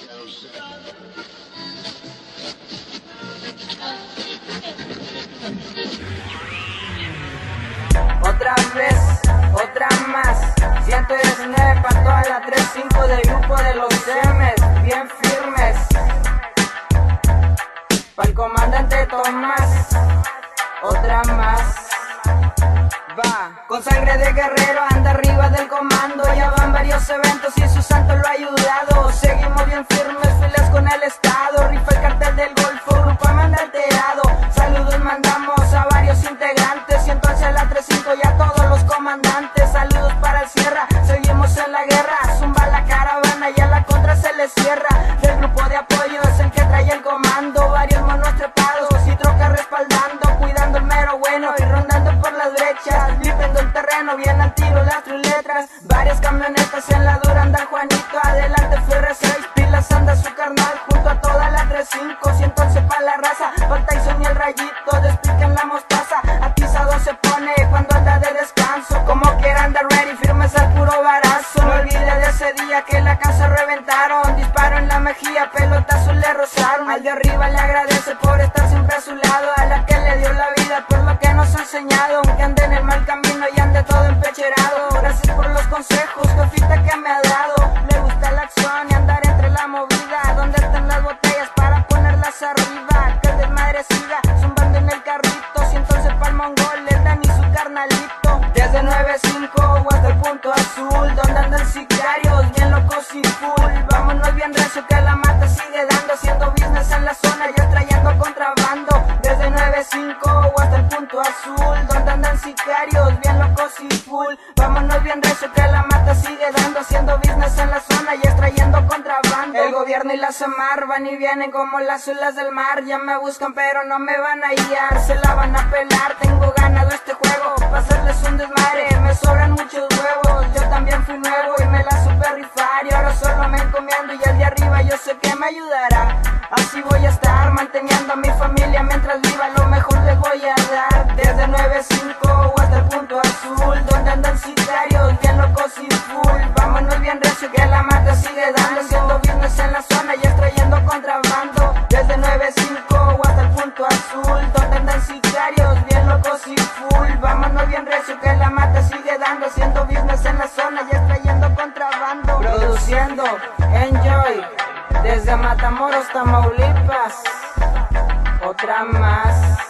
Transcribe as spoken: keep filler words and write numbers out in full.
Otra vez, otra más, ciento diecinueve para toda la tres cinco del grupo de los M's, bien firmes. Pa'l comandante Tomás, otra más. Va, con sangre de guerrero anda arriba del comando. Ya van varios eventos y su santo lo ha ayudado. Seguimos bien firmes, filas con el estado. Rifa el cartel del Golfo, grupo manda alterado. Saludos mandamos a varios integrantes y entonces a la tres cinco y a todos los comandantes. Saludos para el Sierra, seguimos en la guerra. Zumba la caravana y a la contra se le cierra. Del grupo de apoyo es el que trae el comando. Varios monos trepados y trocas respaldando. Cuidando el mero bueno y rondando por las brechas. Limpiando el terreno, bien al tiro las tres letras. Varias camionetas en la dura anda Juanito. Adelante F R seis, pilas anda su carnal junto a toda la tres cinco. Y entonces pa' la raza, pa' Tyson y el Rayito. Despiquen la mostaza, atizado se pone cuando anda de descanso. Como quiera anda ready, firmes al puro barazo. No olvide de ese día que la casa reventaron. Disparo en la mejilla, pelotazos le rozaron. Al de arriba le agradece por estar siempre a su lado. A la que le dio la vida por lo que nos ha enseñado. Aunque ande en el mal camino y ande todo empecherado. Gracias por los consejos, jefita, que me ha dado. Le gusta la acción y andar entre la movida. Donde están las botellas para ponerlas arriba. Que el desmadre siga zumbando en el carrito. Si entonces pa'l mongol le dan y su carnalito. Desde nueve cinco hasta el punto azul, donde andan sicarios bien locos y full. Vámonos bien recio que la mata sigue dando. Haciendo business en la zona y trayendo contrabando. Desde nueve cinco hasta el punto azul, donde andan sicarios bien locos y full. Vámonos bien recio que la mata sigue dando. Haciendo business en la zona y trayendo contrabando. El gobierno y la Semar van y vienen como las olas del mar. Ya me buscan pero no me van a hallar. Se la van a pelar, tengo ganado este juego. Pa' hacerles un desmadre, me sobran muchos huevos. Yo también fui nuevo y me la supe rifar. Y ahora solo me encomiendo y el de arriba yo sé que me ayudará. Así voy a estar manteniendo a mi familia mientras viva. Lo mejor les voy a dar. Desde nueve cinco hasta el punto azul, donde andan sicarios bien locos y full. Vámonos bien recio que la mata sigue dando. Haciendo business en la zona y extrayendo contrabando. Desde nueve cinco hasta el punto azul, donde andan sicarios bien locos y full. Vámonos bien recio que la mata sigue dando. Haciendo business en la zona y extrayendo contrabando. Produciendo Enjoy desde Matamoros, Tamaulipas. Otra más.